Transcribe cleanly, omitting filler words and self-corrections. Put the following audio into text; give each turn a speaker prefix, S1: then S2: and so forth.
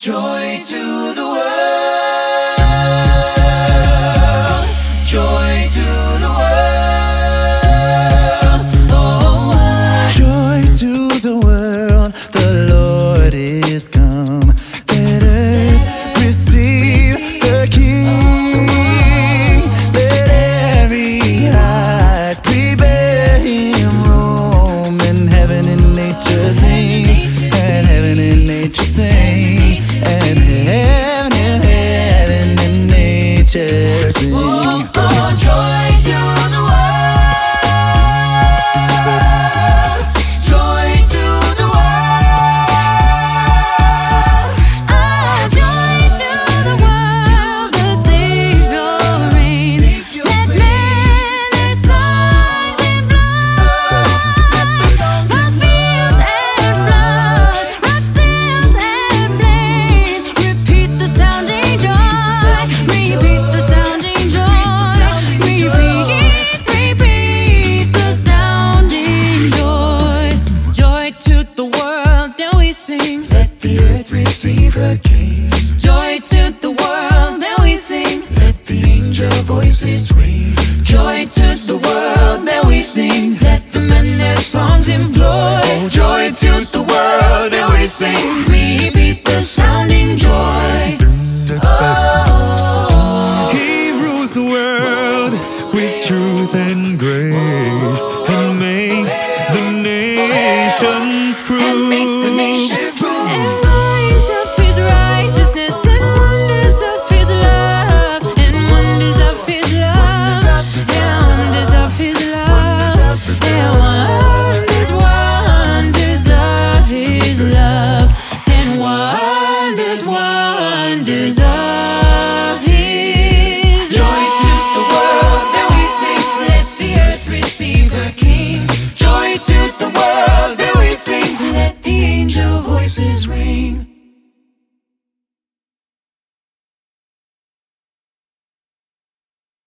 S1: Joy to the world. Joy to the world. Oh,
S2: joy to the world. The Lord is come. Let earth receive the King. Let every heart prepare him room. And heaven and nature sing. And heaven and nature sing. And heaven and nature sing.
S1: oh, joy to the world. Joy to the world.
S3: Joy to the world, the Savior reigns. Let men their songs in blood. Rock fields and floods, rock hills and plains. Repeat the sounding joy. Repeat the sounding joy. Repeat the sounding joy. Joy to the world, now we sing.
S2: Let the earth receive her King.
S3: Joy to the world, now we sing.
S2: Let the angel voices ring.
S1: Joy to the world that we sing. Let the men their songs employ. Joy to the world that we sing. Repeat the sounding joy. Oh,
S2: He rules the world with truth and grace and makes the nations prove.
S1: and makes the nations prove.
S3: And rise of his righteousness and wonders of his love, and wonders of his love, and wonders of his love, and wonders of his love, and wonders of